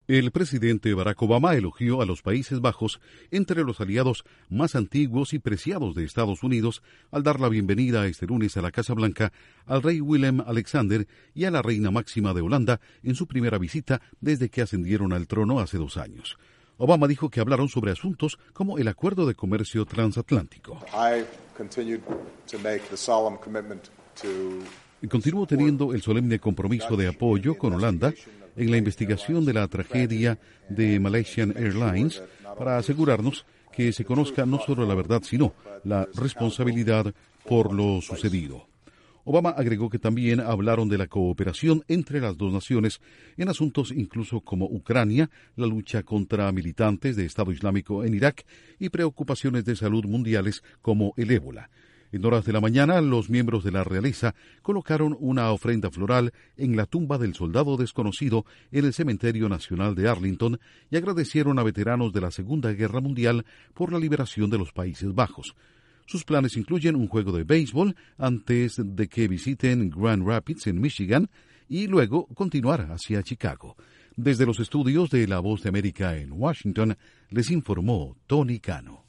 El presidente Barack Obama elogió a los Países Bajos entre los aliados más antiguos y preciados de Estados Unidos al dar la bienvenida este lunes a la Casa Blanca al rey Willem-Alexander y a la reina Máxima de Holanda en su primera visita desde que ascendieron al trono hace 2 años. Obama dijo que hablaron sobre asuntos como el acuerdo de comercio transatlántico. Continúo teniendo el solemne compromiso de apoyo con Holanda en la investigación de la tragedia de Malaysian Airlines para asegurarnos que se conozca no solo la verdad, sino la responsabilidad por lo sucedido. Obama agregó que también hablaron de la cooperación entre las dos naciones en asuntos incluso como Ucrania, la lucha contra militantes de Estado Islámico en Irak y preocupaciones de salud mundiales como el ébola. En horas de la mañana, los miembros de la realeza colocaron una ofrenda floral en la tumba del soldado desconocido en el Cementerio Nacional de Arlington y agradecieron a veteranos de la Segunda Guerra Mundial por la liberación de los Países Bajos. Sus planes incluyen un juego de béisbol antes de que visiten Grand Rapids en Michigan y luego continuar hacia Chicago. Desde los estudios de La Voz de América en Washington, les informó Tony Cano.